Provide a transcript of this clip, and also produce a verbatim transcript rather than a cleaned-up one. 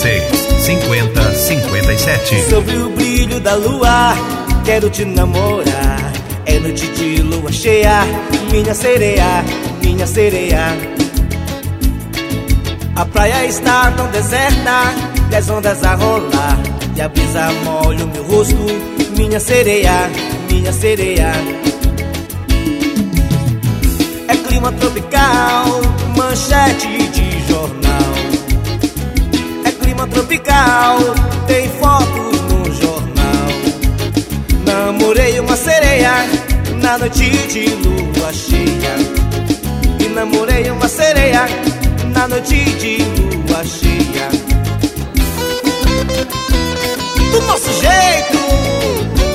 seis, cinquenta, cinquenta e sete. Sobre o brilho da lua, quero te namorar. É noite de lua cheia, minha sereia, minha sereia. A praia está tão deserta, e as ondas a rolar, e a brisa molha o meu rosto, minha sereia, minha sereia. É clima tropical, manchete de jornal. É clima tropical, tem fotos no jornal. Namorei uma sereia na noite de lua cheia. E namorei uma sereia na noite de lua cheia. Do nosso jeito,